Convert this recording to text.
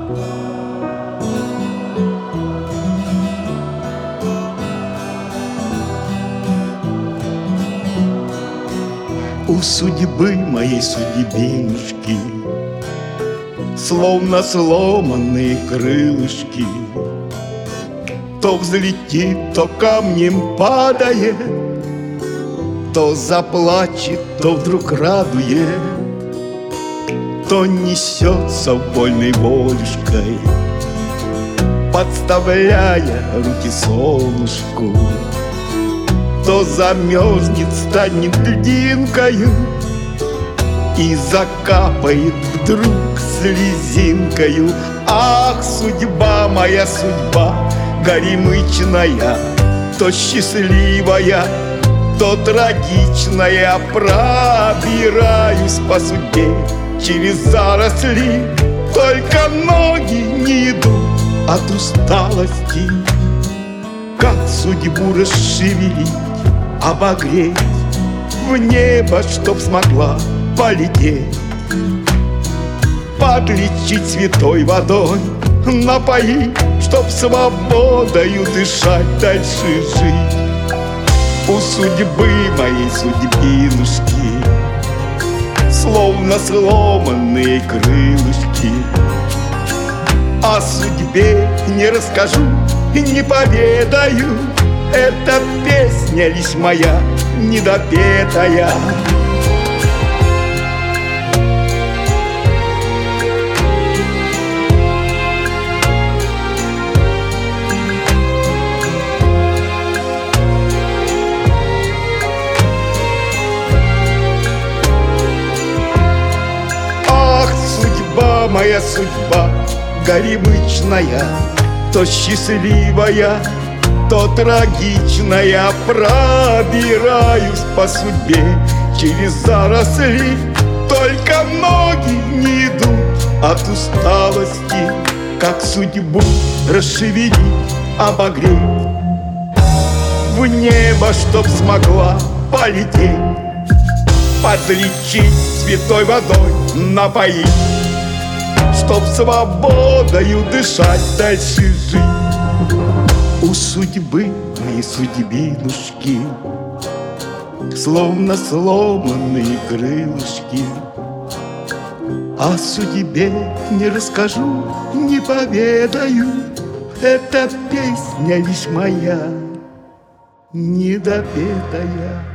У судьбы моей судьбинушки словно сломанные крылышки, то взлетит, то камнем падает, то заплачет, то вдруг радует, то несется вольной волюшкой, подставляя руки солнышку, то замерзнет, станет льдинкою и закапает вдруг слезинкою. Ах, судьба моя, судьба горемычная, то счастливая, то трагичная. Пробираюсь по судьбе через заросли, только ноги не идут от усталости. Как судьбу расшевелить, обогреть, в небо, чтоб смогла полететь, подлечить святой водой, напоить, чтоб свободою дышать, дальше жить. У судьбы моей судьбинушки словно сломанные крылышки. О судьбе не расскажу и не поведаю, эта песня лишь моя недопетая. Ах, судьба моя, судьба горемычная, то счастливая, то трагичная. Пробираюсь по судьбе через заросли, только ноги не идут от усталости. Как судьбу расшевелить, обогреть, в небо, чтоб смогла полететь, подлечить святой водой, напоить, чтоб свободою дышать, дальше жить. У судьбы моей судьбинушки словно сломанные крылышки. О судьбе не расскажу, не поведаю, эта песня лишь моя недопетая.